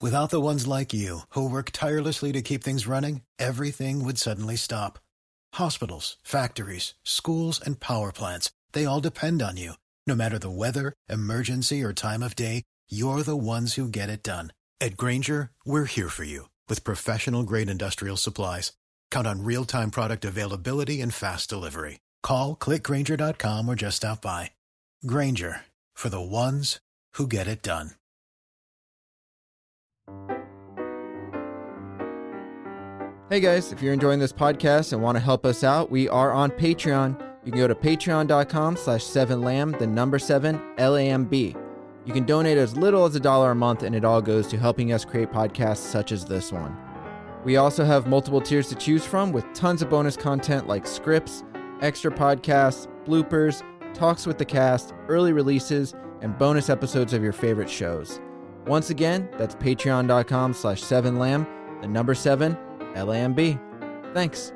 Without the ones like you, who work tirelessly to keep things running, everything would suddenly stop. Hospitals, factories, schools, and power plants, they all depend on you. No matter the weather, emergency, or time of day, you're the ones who get it done. At Grainger, we're here for you with professional-grade industrial supplies. Count on real-time product availability and fast delivery. Call, click Grainger.com, or just stop by. Grainger, for the ones who get it done. Hey guys, if you're enjoying this podcast and want to help us out, we are on Patreon. You can go to patreon.com/7lamb, the number 7, LAMB. You can donate as little as $1 a month, and it all goes to helping us create podcasts such as this one. We also have multiple tiers to choose from with tons of bonus content like scripts, extra podcasts, bloopers, talks with the cast, early releases, and bonus episodes of your favorite shows. Once again, that's patreon.com/7lamb, the number 7, LAMB. Thanks.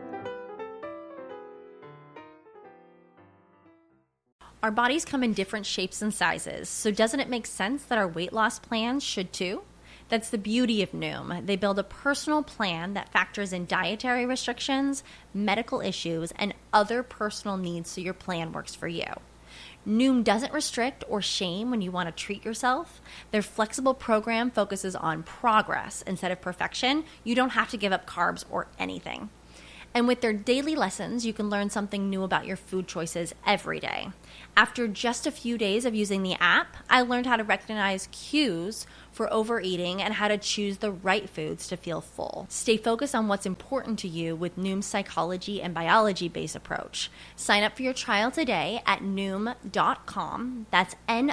Our bodies come in different shapes and sizes, so doesn't it make sense that our weight loss plans should too? That's the beauty of Noom. They build a personal plan that factors in dietary restrictions, medical issues, and other personal needs so your plan works for you. Noom doesn't restrict or shame when you want to treat yourself. Their flexible program focuses on progress instead of perfection. You don't have to give up carbs or anything. And with their daily lessons, you can learn something new about your food choices every day. After just a few days of using the app, I learned how to recognize cues for overeating and how to choose the right foods to feel full. Stay focused on what's important to you with Noom's psychology and biology-based approach. Sign up for your trial today at Noom.com. That's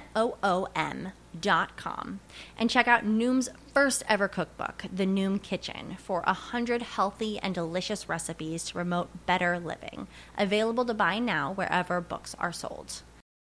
Noom.com. And check out Noom's first ever cookbook, The Noom Kitchen, for 100 healthy and delicious recipes to promote better living. Available to buy now wherever books are sold.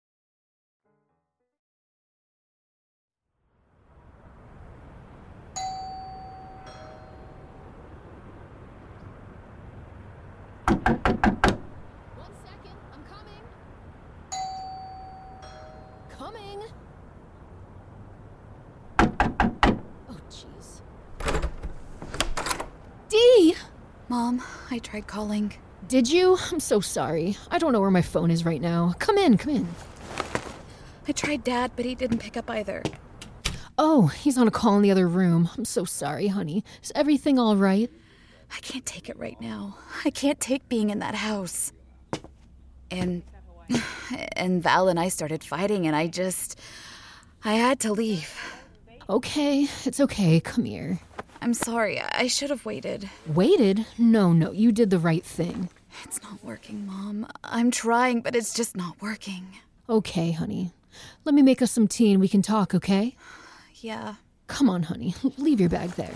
Mom, I tried calling. Did you? I'm so sorry. I don't know where my phone is right now. Come in. I tried Dad, but he didn't pick up either. Oh, he's on a call in the other room. I'm so sorry, honey. Is everything all right? I can't take it right now. I can't take being in that house. And Val and I started fighting, and I had to leave. Okay, it's okay. Come here. I'm sorry. I should have waited. Waited? No, you did the right thing. It's not working, Mom. I'm trying, but it's just not working. Okay, honey. Let me make us some tea and we can talk, okay? Yeah. Come on, honey. Leave your bag there.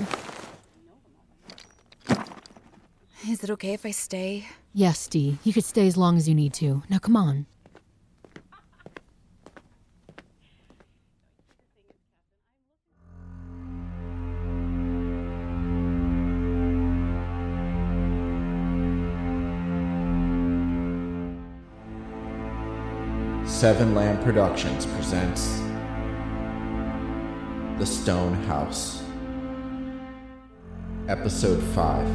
Is it okay if I stay? Yes, Dee. You could stay as long as you need to. Now, come on. Seven Lamb Productions presents The Stone House, Episode 5.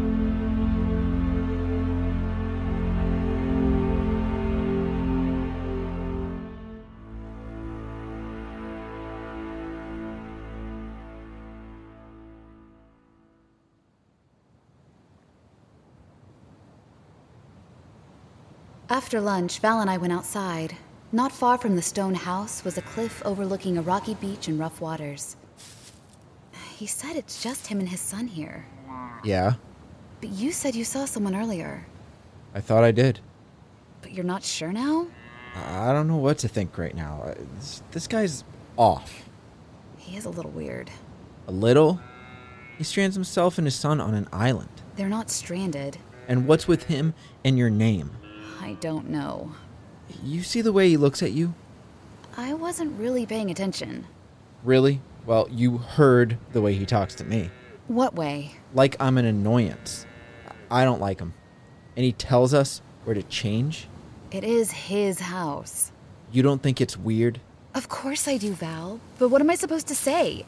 After lunch, Val and I went outside. Not far from the stone house was a cliff overlooking a rocky beach and rough waters. He said it's just him and his son here. Yeah? But you said you saw someone earlier. I thought I did. But you're not sure now? I don't know what to think right now. This guy's off. He is a little weird. A little? He strands himself and his son on an island. They're not stranded. And what's with him and your name? I don't know. You see the way he looks at you? I wasn't really paying attention. Really? Well, you heard the way he talks to me. What way? Like I'm an annoyance. I don't like him. And he tells us where to change? It is his house. You don't think it's weird? Of course I do, Val. But what am I supposed to say?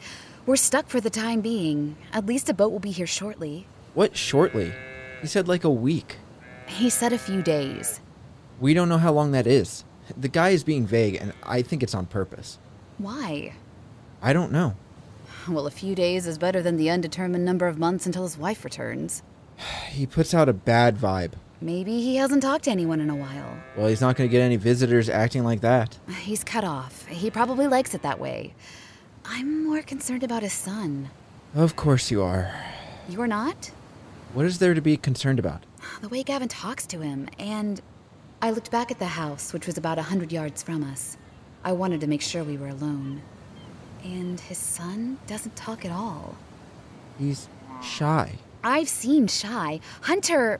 We're stuck for the time being. At least a boat will be here shortly. What shortly? He said like a week. He said a few days. We don't know how long that is. The guy is being vague, and I think it's on purpose. Why? I don't know. Well, a few days is better than the undetermined number of months until his wife returns. He puts out a bad vibe. Maybe he hasn't talked to anyone in a while. Well, he's not going to get any visitors acting like that. He's cut off. He probably likes it that way. I'm more concerned about his son. Of course you are. You're not? What is there to be concerned about? The way Gavin talks to him, and I looked back at the house, which was about 100 yards from us. I wanted to make sure we were alone. And his son doesn't talk at all. He's shy. I've seen shy. Hunter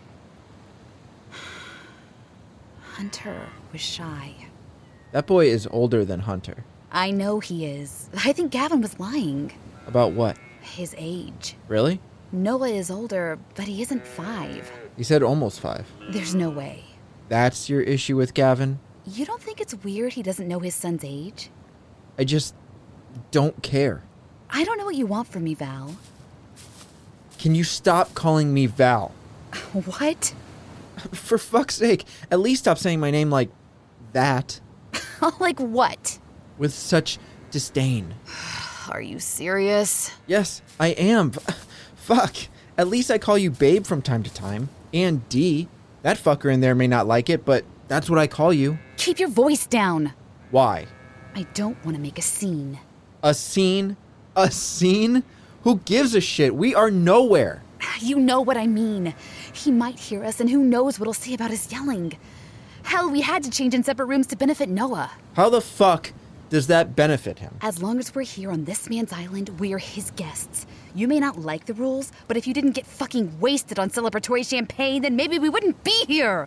was shy. That boy is older than Hunter. I know he is. I think Gavin was lying. About what? His age. Really? Noah is older, but he isn't 5. He said almost 5. There's no way. That's your issue with Gavin? You don't think it's weird he doesn't know his son's age? I just don't care. I don't know what you want from me, Val. Can you stop calling me Val? What? For fuck's sake, at least stop saying my name like that. Like what? With such disdain. Are you serious? Yes, I am. Fuck. At least I call you babe from time to time. And D. That fucker in there may not like it, but that's what I call you. Keep your voice down. Why? I don't want to make a scene. A scene? A scene? Who gives a shit? We are nowhere. You know what I mean. He might hear us, and who knows what he'll say about us yelling. Hell, we had to change in separate rooms to benefit Noah. How the fuck does that benefit him? As long as we're here on this man's island, we're his guests. You may not like the rules, but if you didn't get fucking wasted on celebratory champagne, then maybe we wouldn't be here.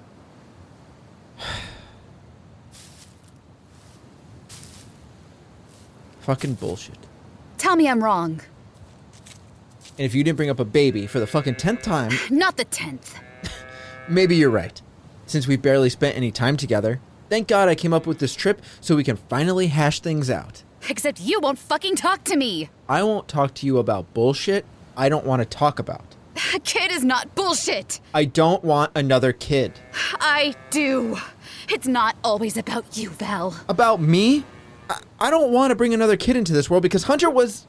Fucking bullshit. Tell me I'm wrong. And if you didn't bring up a baby for the fucking 10th time... Not the 10th. Maybe you're right. Since we barely spent any time together. Thank God I came up with this trip so we can finally hash things out. Except you won't fucking talk to me. I won't talk to you about bullshit I don't want to talk about. A kid is not bullshit. I don't want another kid. I do. It's not always about you, Val. About me? I don't want to bring another kid into this world because Hunter was...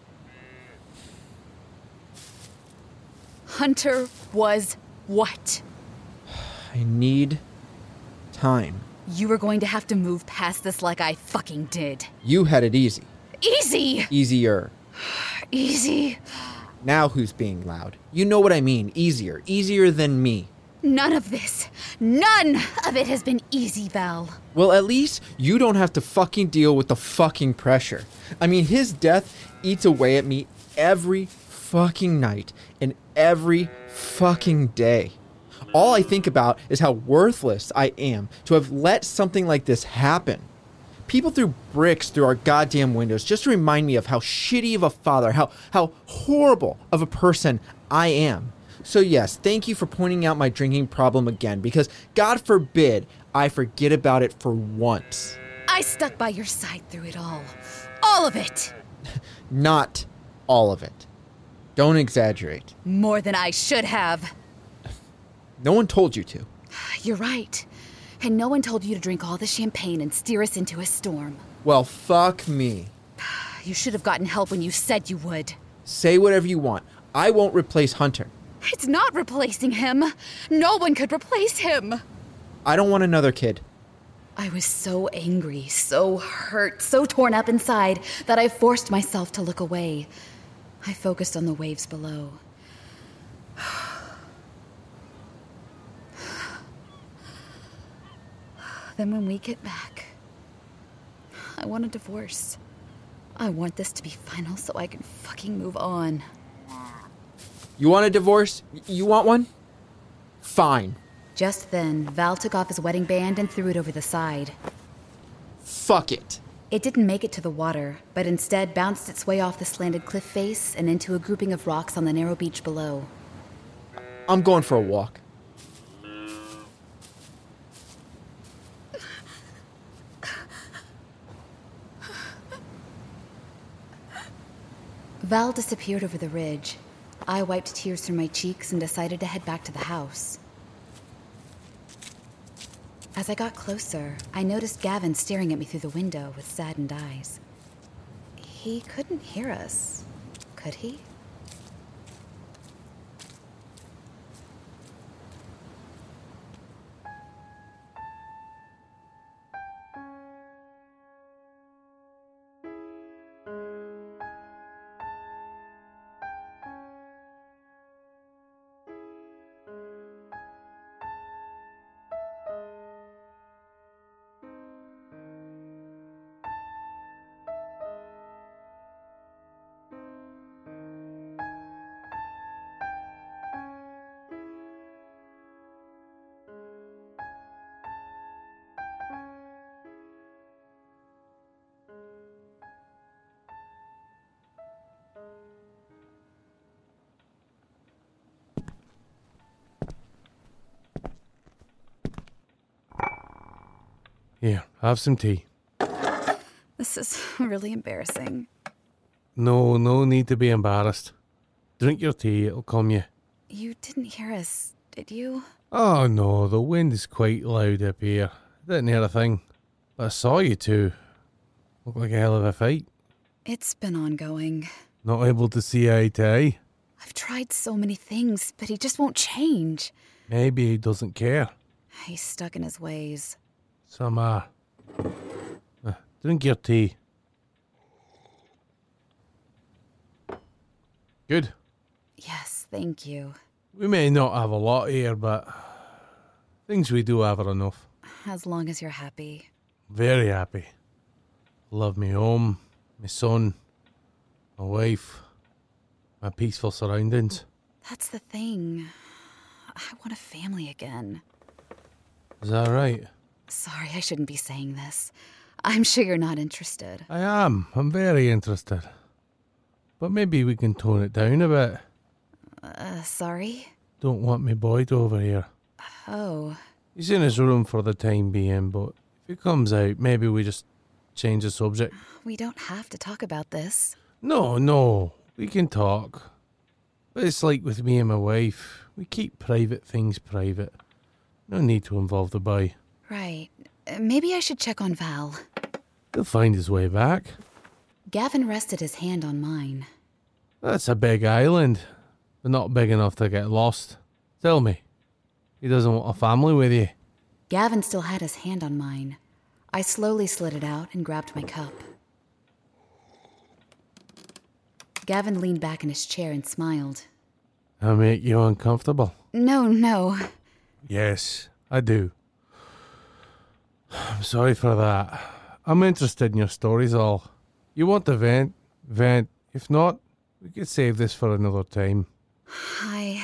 Hunter was what? I need time. You were going to have to move past this like I fucking did. You had it easy. Easy! Easier. Easy. Now who's being loud? You know what I mean. Easier. Easier than me. None of it has been easy, Val. Well, at least you don't have to fucking deal with the fucking pressure. I mean, his death eats away at me every fucking night and every fucking day. All I think about is how worthless I am to have let something like this happen. People threw bricks through our goddamn windows just to remind me of how shitty of a father, how horrible of a person I am. So yes, thank you for pointing out my drinking problem again, because God forbid I forget about it for once. I stuck by your side through it all. All of it. Not all of it. Don't exaggerate. More than I should have. No one told you to. You're right. And no one told you to drink all the champagne and steer us into a storm. Well, fuck me. You should have gotten help when you said you would. Say whatever you want. I won't replace Hunter. It's not replacing him. No one could replace him. I don't want another kid. I was so angry, so hurt, so torn up inside that I forced myself to look away. I focused on the waves below. Then when we get back, I want a divorce. I want this to be final so I can fucking move on. You want a divorce? You want one? Fine. Just then, Val took off his wedding band and threw it over the side. Fuck it. It didn't make it to the water, but instead bounced its way off the slanted cliff face and into a grouping of rocks on the narrow beach below. I'm going for a walk. Val disappeared over the ridge. I wiped tears from my cheeks and decided to head back to the house. As I got closer, I noticed Gavin staring at me through the window with saddened eyes. He couldn't hear us, could he? Here, have some tea. This is really embarrassing. No need to be embarrassed. Drink your tea, it'll calm you. You didn't hear us, did you? Oh no, the wind is quite loud up here. Didn't hear a thing. But I saw you two. Looked like a hell of a fight. It's been ongoing. Not able to see eye to eye. I've tried so many things, but he just won't change. Maybe he doesn't care. He's stuck in his ways. Some are. Drink your tea. Good. Yes, thank you. We may not have a lot here, but things we do have are enough. As long as you're happy. Very happy. Love me home, my son, my wife, my peaceful surroundings. That's the thing. I want a family again. Is that right? Sorry, I shouldn't be saying this. I'm sure you're not interested. I am. I'm very interested. But maybe we can tone it down a bit. Sorry? Don't want me Boyd over here. Oh. He's in his room for the time being, but if he comes out, maybe we just change the subject. We don't have to talk about this. No. We can talk. But it's like with me and my wife. We keep private things private. No need to involve the boy. Right. Maybe I should check on Val. He'll find his way back. Gavin rested his hand on mine. That's a big island, but not big enough to get lost. Tell me, he doesn't want a family with you? Gavin still had his hand on mine. I slowly slid it out and grabbed my cup. Gavin leaned back in his chair and smiled. I make you uncomfortable? No. Yes, I do. I'm sorry for that. I'm interested in your stories all. You want to vent? Vent. If not, we could save this for another time. I'm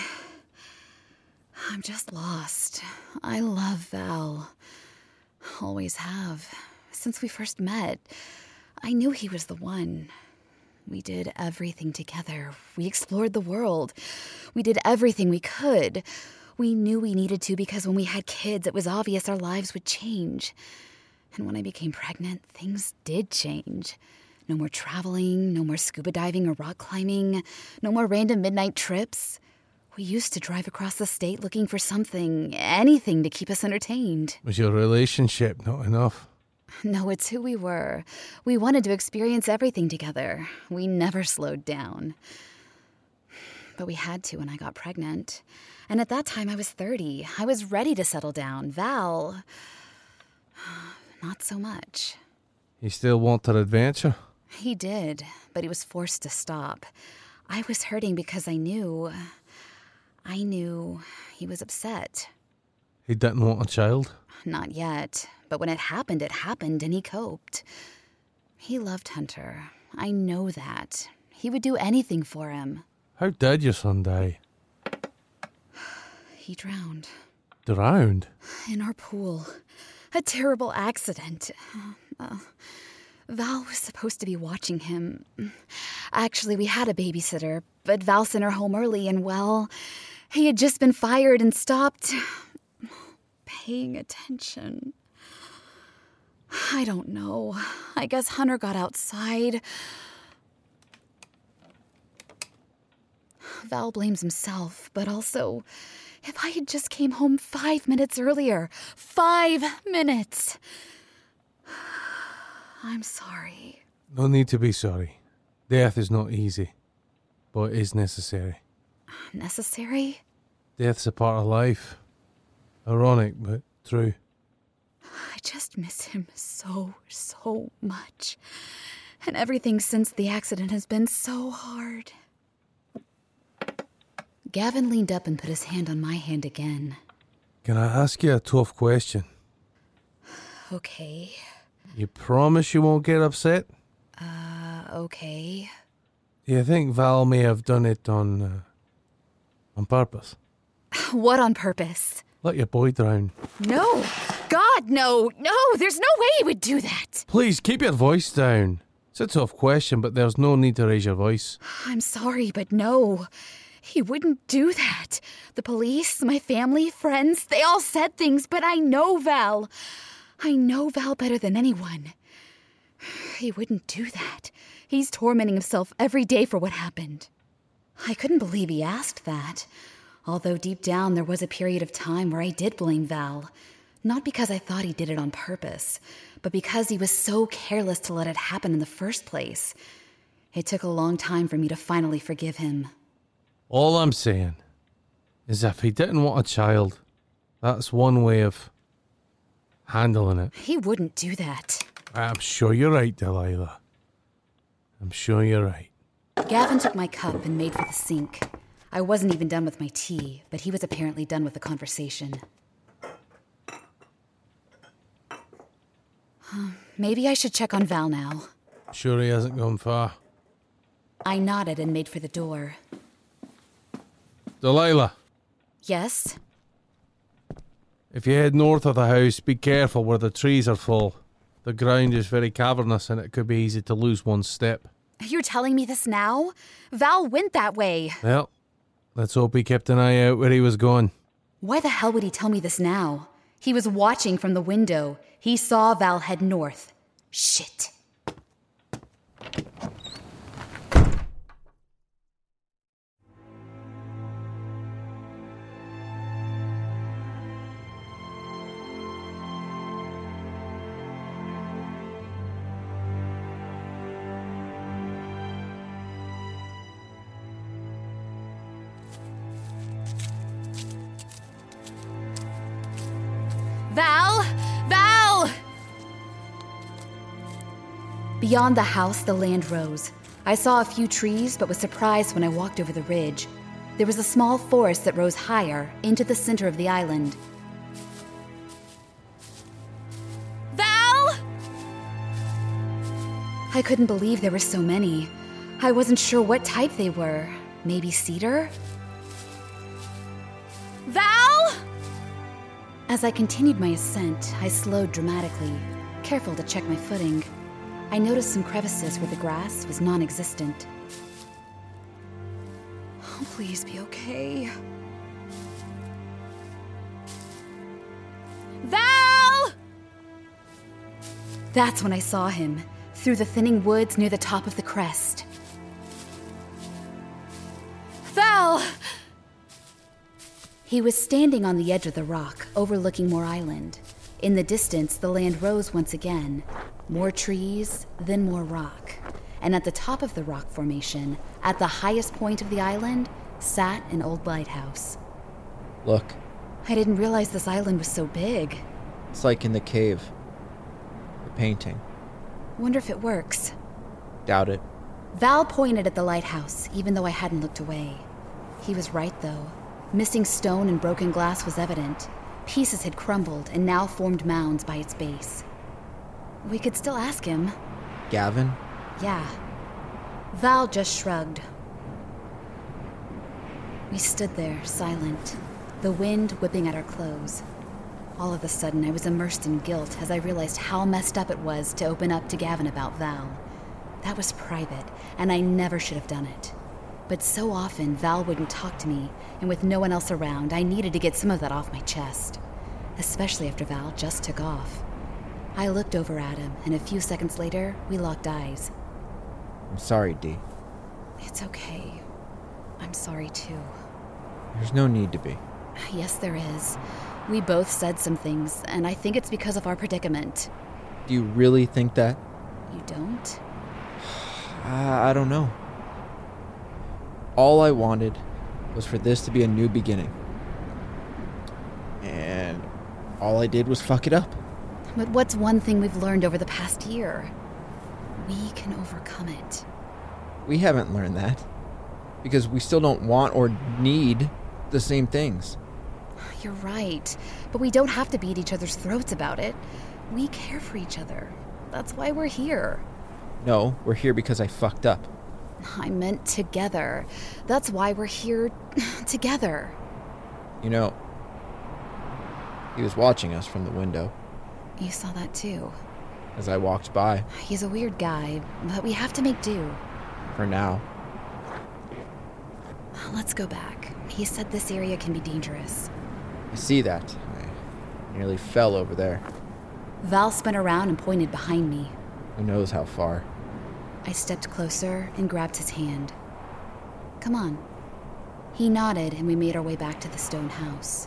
just lost. I love Val. Always have. Since we first met, I knew he was the one. We did everything together. We explored the world. We did everything we could. We knew we needed to because when we had kids, it was obvious our lives would change. And when I became pregnant, things did change. No more traveling, no more scuba diving or rock climbing, no more random midnight trips. We used to drive across the state looking for something, anything to keep us entertained. Was your relationship not enough? No, it's who we were. We wanted to experience everything together. We never slowed down. But we had to when I got pregnant. And at that time, I was 30. I was ready to settle down. Val, not so much. He still wanted adventure? He did, but he was forced to stop. I was hurting because I knew he was upset. He didn't want a child? Not yet, but when it happened, and he coped. He loved Hunter. I know that. He would do anything for him. How did your son die? He drowned. Drowned? In our pool. A terrible accident. Val was supposed to be watching him. Actually, we had a babysitter, but Val sent her home early and, well, he had just been fired and stopped paying attention. I don't know. I guess Hunter got outside. Val blames himself, but also, if I had just came home 5 minutes earlier. 5 minutes! I'm sorry. No need to be sorry. Death is not easy, but it is necessary. Necessary? Death's a part of life. Ironic, but true. I just miss him so much. And everything since the accident has been so hard. Gavin leaned up and put his hand on my hand again. Can I ask you a tough question? Okay. You promise you won't get upset? Okay. Do you think Val may have done it on purpose? What on purpose? Let your boy drown. No! God, no! No! There's no way he would do that! Please, keep your voice down. It's a tough question, but there's no need to raise your voice. I'm sorry, but no. He wouldn't do that. The police, my family, friends, they all said things, but I know Val. I know Val better than anyone. He wouldn't do that. He's tormenting himself every day for what happened. I couldn't believe he asked that. Although deep down there was a period of time where I did blame Val. Not because I thought he did it on purpose, but because he was so careless to let it happen in the first place. It took a long time for me to finally forgive him. All I'm saying is if he didn't want a child, that's one way of handling it. He wouldn't do that. I'm sure you're right, Delilah. I'm sure you're right. Gavin took my cup and made for the sink. I wasn't even done with my tea, but he was apparently done with the conversation. Maybe I should check on Val now. Sure he hasn't gone far. I nodded and made for the door. Delilah, Yes? if you head north of the house, be careful where the trees are full. The ground is very cavernous and it could be easy to lose one step. You're telling me this now? Val went that way. Well, let's hope he kept an eye out where he was going. Why the hell would he tell me this now? He was watching from the window. He saw Val head north. Shit. Val! Val! Beyond the house, the land rose. I saw a few trees, but was surprised when I walked over the ridge. There was a small forest that rose higher, into the center of the island. Val! I couldn't believe there were so many. I wasn't sure what type they were. Maybe cedar? Val! As I continued my ascent, I slowed dramatically, careful to check my footing. I noticed some crevices where the grass was non-existent. Oh, please be okay. Val! That's when I saw him, through the thinning woods near the top of the crest. Val! He was standing on the edge of the rock, overlooking Moore Island. In the distance, the land rose once again. More trees, then more rock. And at the top of the rock formation, at the highest point of the island, sat an old lighthouse. Look, I didn't realize this island was so big. it's like in the cave. The painting. Wonder if it works. Doubt it. Val pointed at the lighthouse, even though I hadn't looked away. He was right, though. Missing stone and broken glass was evident. Pieces had crumbled and now formed mounds by its base. We could still ask him. Gavin? Yeah. Val just shrugged. We stood there, silent, the wind whipping at our clothes. All of a sudden, I was immersed in guilt as I realized how messed up it was to open up to Gavin about Val. That was private, and I never should have done it. But so often, Val wouldn't talk to me, and with no one else around, I needed to get some of that off my chest. Especially after Val just took off. I looked over at him, and a few seconds later, we locked eyes. I'm sorry, Dee. It's okay. I'm sorry too. There's no need to be. Yes, there is. We both said some things, and I think it's because of our predicament. Do you really think that? You don't? I don't know. All I wanted was for this to be a new beginning. And all I did was fuck it up. But what's one thing we've learned over the past year? We can overcome it. We haven't learned that. Because we still don't want or need the same things. You're right, but we don't have to beat each other's throats about it. We care for each other. That's why we're here. No, we're here because I fucked up. I meant together. That's why we're here together. You know, he was watching us from the window You saw that too. as I walked by. He's a weird guy, but we have to make do. For now. Let's go back. He said this area can be dangerous. I see that. I nearly fell over there. Val spun around and pointed behind me. Who knows how far. I stepped closer and grabbed his hand. Come on. He nodded and we made our way back to the stone house.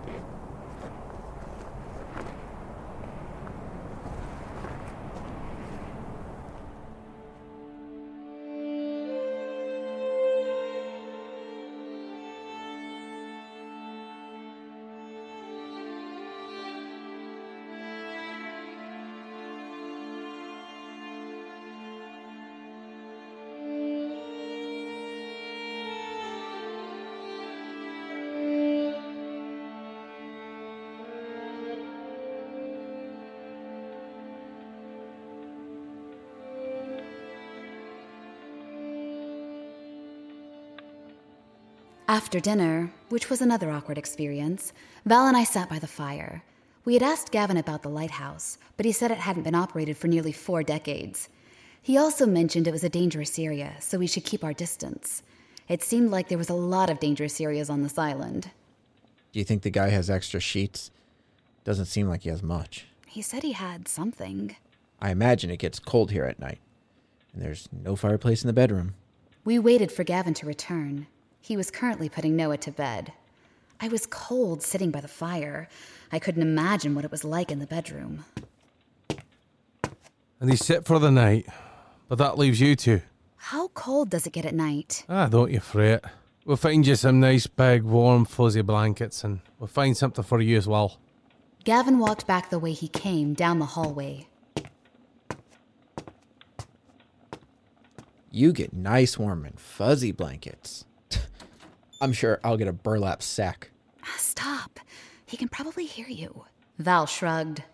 After dinner, which was another awkward experience, Val and I sat by the fire. We had asked Gavin about the lighthouse, but he said it hadn't been operated for nearly 4 decades. He also mentioned it was a dangerous area, so we should keep our distance. It seemed like there was a lot of dangerous areas on this island. Do you think the guy has extra sheets? Doesn't seem like he has much. He said he had something. I imagine it gets cold here at night. And there's no fireplace in the bedroom. We waited for Gavin to return. He was currently putting Noah to bed. I was cold sitting by the fire. I couldn't imagine what it was like in the bedroom. And he sit for the night. But that leaves you two. How cold does it get at night? Don't you fret. We'll find you some nice big warm fuzzy blankets and we'll find something for you as well. Gavin walked back the way he came, down the hallway. You get nice warm and fuzzy blankets. I'm sure I'll get a burlap sack. Stop. He can probably hear you. Val shrugged.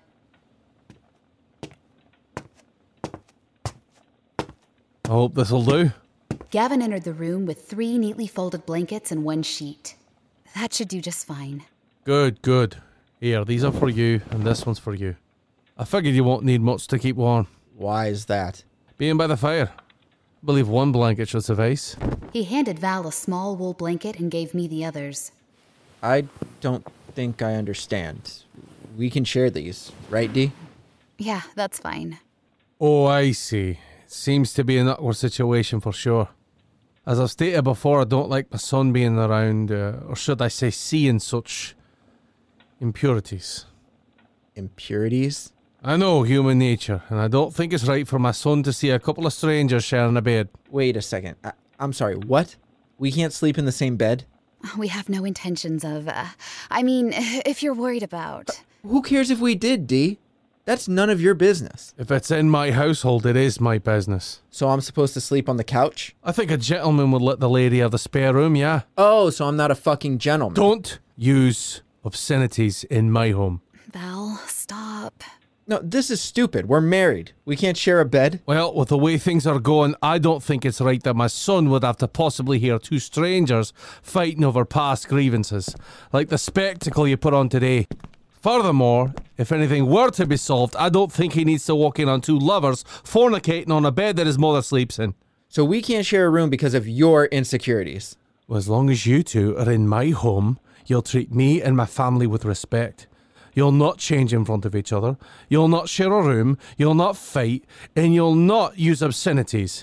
I hope this'll do. Gavin entered the room with 3 neatly folded blankets and 1 sheet. That should do just fine. Good, good. Here, these are for you, and this one's for you. I figured you won't need much to keep warm. Why is that? Being by the fire. I believe 1 blanket should suffice. He handed Val a small wool blanket and gave me the others. I don't think I understand. We can share these, right, Dee? Yeah, that's fine. Oh, I see. It seems to be an awkward situation for sure. As I've stated before, I don't like my son being around, or should I say seeing such impurities. Impurities? I know human nature, and I don't think it's right for my son to see a couple of strangers sharing a bed. Wait a second. I'm sorry, what? We can't sleep in the same bed? We have no intentions of, if you're worried about... Who cares if we did, Dee? That's none of your business. If it's in my household, it is my business. So I'm supposed to sleep on the couch? I think a gentleman would let the lady have the spare room, yeah? Oh, so I'm not a fucking gentleman. Don't use obscenities in my home. Val, stop. No, this is stupid. We're married. We can't share a bed. Well, with the way things are going, I don't think it's right that my son would have to possibly hear 2 strangers fighting over past grievances, like the spectacle you put on today. Furthermore, if anything were to be solved, I don't think he needs to walk in on 2 lovers fornicating on a bed that his mother sleeps in. So we can't share a room because of your insecurities. Well, as long as you 2 are in my home, you'll treat me and my family with respect. You'll not change in front of each other. You'll not share a room. You'll not fight. And you'll not use obscenities.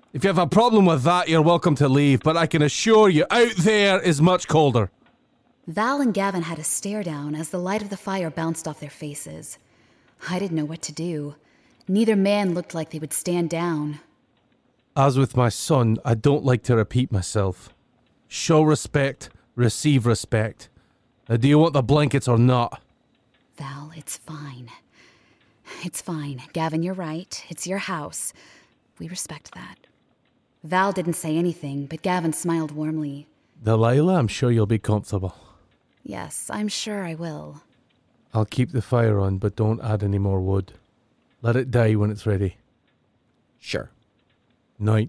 If you have a problem with that, you're welcome to leave, but I can assure you, out there is much colder. Val and Gavin had a stare down as the light of the fire bounced off their faces. I didn't know what to do. Neither man looked like they would stand down. As with my son, I don't like to repeat myself. Show respect, receive respect. Now, do you want the blankets or not? Val, it's fine. It's fine. Gavin, you're right. It's your house. We respect that. Val didn't say anything, but Gavin smiled warmly. Delilah, I'm sure you'll be comfortable. Yes, I'm sure I will. I'll keep the fire on, but don't add any more wood. Let it die when it's ready. Sure. Night.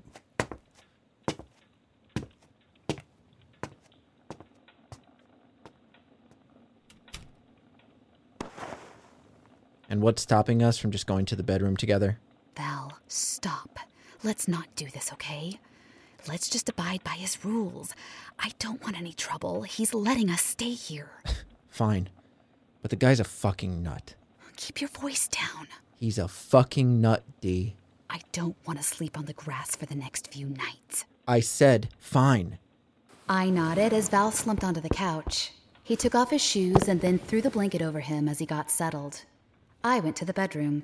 And what's stopping us from just going to the bedroom together? Val, stop. Let's not do this, okay? Let's just abide by his rules. I don't want any trouble. He's letting us stay here. Fine. But the guy's a fucking nut. Keep your voice down. He's a fucking nut, D. I don't want to sleep on the grass for the next few nights. I said fine. I nodded as Val slumped onto the couch. He took off his shoes and then threw the blanket over him as he got settled. I went to the bedroom.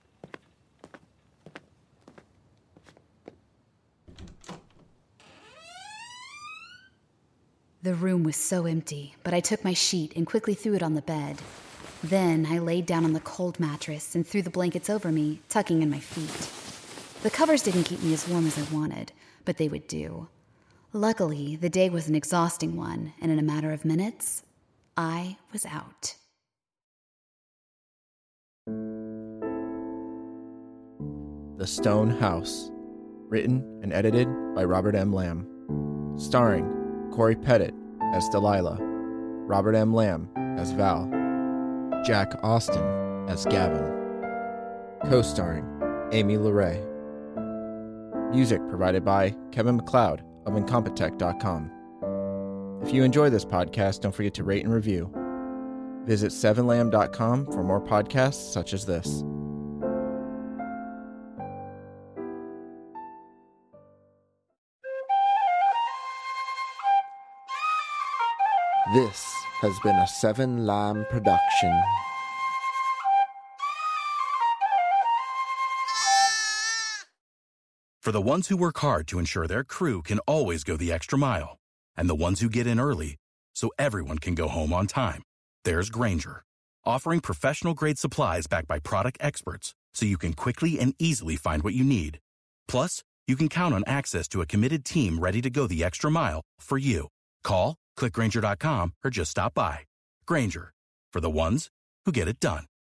The room was so empty, but I took my sheet and quickly threw it on the bed. Then I laid down on the cold mattress and threw the blankets over me, tucking in my feet. The covers didn't keep me as warm as I wanted, but they would do. Luckily, the day was an exhausting one, and in a matter of minutes, I was out. The Stone House. Written and edited by Robert M. Lamb. Starring Corey Pettit as Delilah, Robert M. Lamb as Val, Jack Austin as Gavin. Co-starring Amy LeRae. Music provided by Kevin MacLeod of Incompetech.com. If you enjoy this podcast, don't forget to rate and review. Visit 7lamb.com for more podcasts such as this. This has been a 7 Lamb production. For the ones who work hard to ensure their crew can always go the extra mile, and the ones who get in early so everyone can go home on time, there's Grainger, offering professional-grade supplies backed by product experts so you can quickly and easily find what you need. Plus, you can count on access to a committed team ready to go the extra mile for you. Call, click Grainger.com, or just stop by. Grainger, for the ones who get it done.